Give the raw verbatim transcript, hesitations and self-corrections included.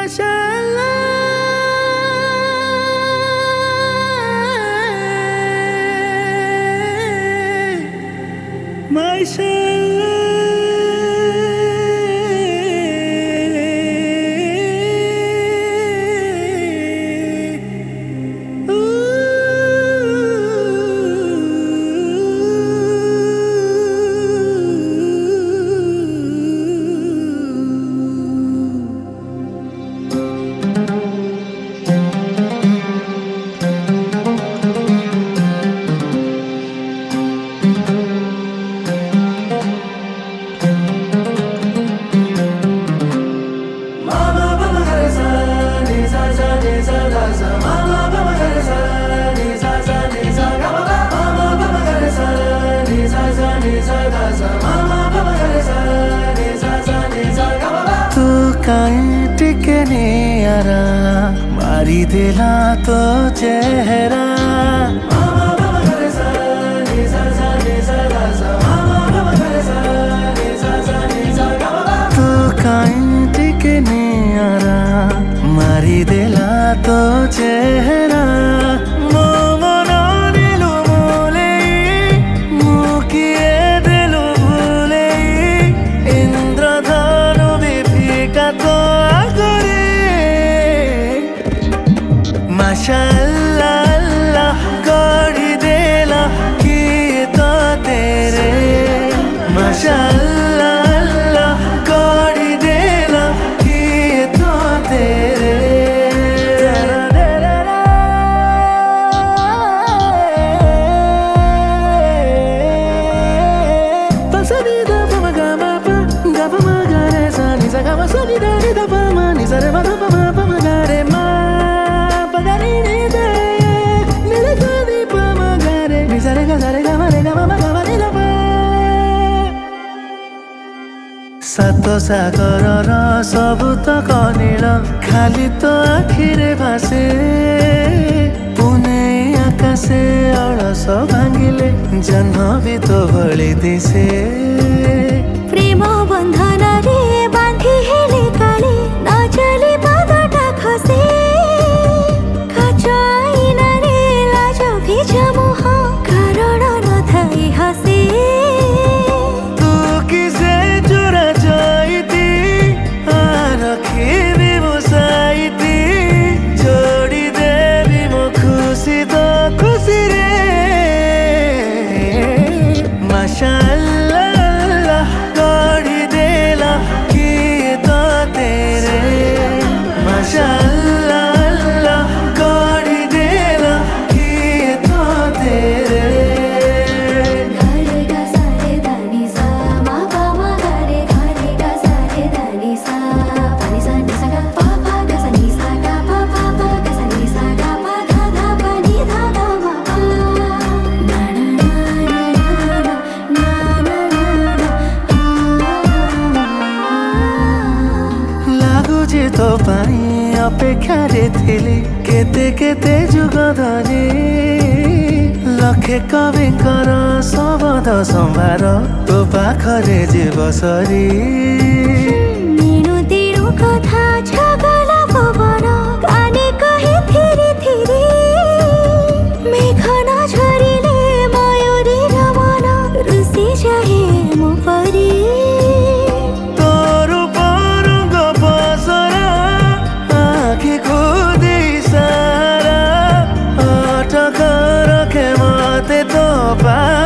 कहीं टिके नहीं यारा मारी दिला तो चेहरा तू कहीं टिके नहीं यारा मारी दिला तो चेहरा माशाअल्लाह अल्लाह गढ़ी देला कि तो तेरे माशाअल्लाह अल्लाह गढ़ी देला कि तो तेरे पसनी दा पमा गा मा पा गा पमा गा रे सा नि सा गा मा सा नि दा नि दा पा मा नि सा रे मा दा पमा पमा गा रे मा सात सागर सबु तक नील खाली तो आखिरे भासे पुणे आकाशे अलस भांगिले जन्म भी तो भली दिसे प्रेम बंधन रे बांधी हेले काले न चली पादटा खसे काच आईना रे लाज भिज मोह कारण न थाई हसे तो पाई अपेक्षा रे थिली केते केते जुग धरी लखे कविंकर सबद संभार तो पाखरे जे बसरी मिनुती कथा छगला पवन काने कहे थिरी थिरी मेघन झरिले मयूरी रमन रुसी जाहे मो परी तो पा